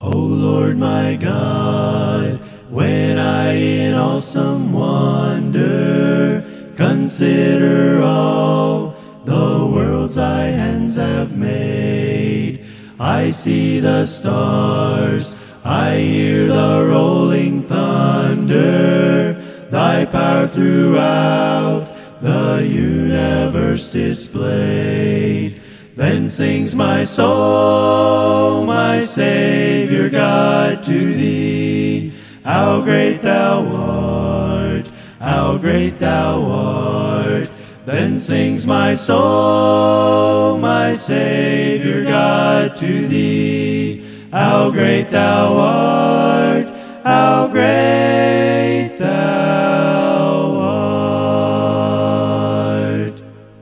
O Lord my God, when I in awesome wonder consider all the worlds thy hands have made, I see the stars, I hear the rolling thunder, thy power throughout the universe displayed. Then sings my soul, my Savior God, to thee, how great thou art, how great thou art. Then sings my soul, my Savior God, to thee, how great thou art, how great thou art.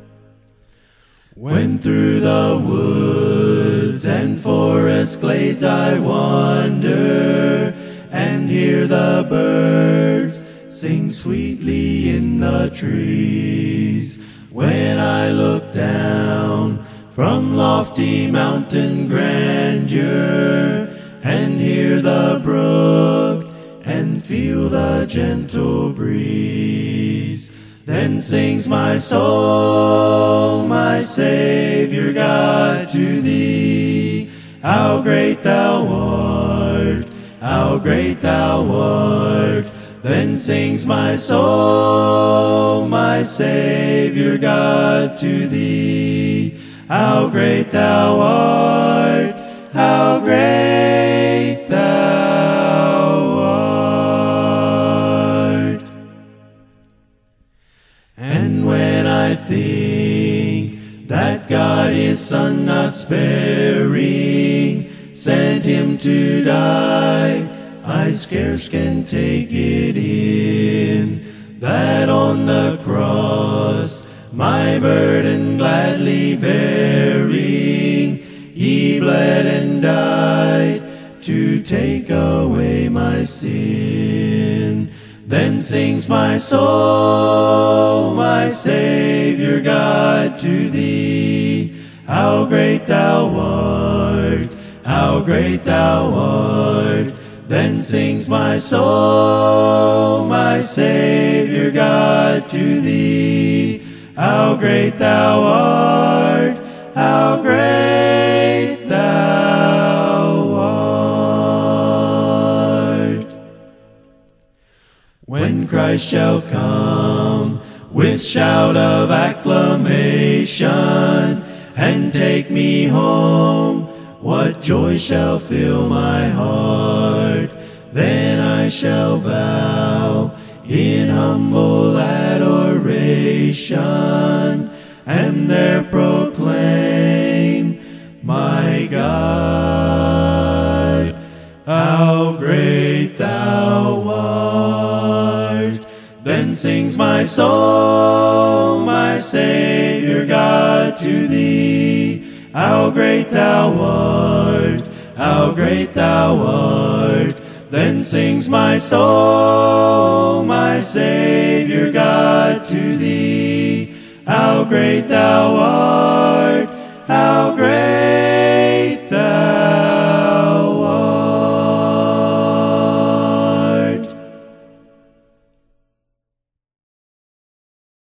When through the woods and forest glades I wander, and hear the birds sing sweetly in the trees, when I look down from lofty mountain grandeur, and hear the brook and feel the gentle breeze, then sings my soul, my Savior God, to thee, how great thou art, how great thou art. Then sings my soul, my Savior God, to thee, how great thou art, how great thou art. And when I think that God his Son not sparing sent him to die, I scarce can take it in, that on the cross, my burden gladly bearing, he bled and died to take away my sin. Then sings my soul, my Savior God, to thee, how great thou art, how great thou art. Then sings my soul, my Savior God, to thee, how great thou art, how great thou art. When Christ shall come with shout of acclamation and take me home, what joy shall fill my heart? Then I shall bow in humble adoration, and there proclaim, my God, how great thou art. Then sings my soul, my Savior God, to thee, how great thou art, how great thou art. Then sings my soul, my Savior God, to thee, how great thou art.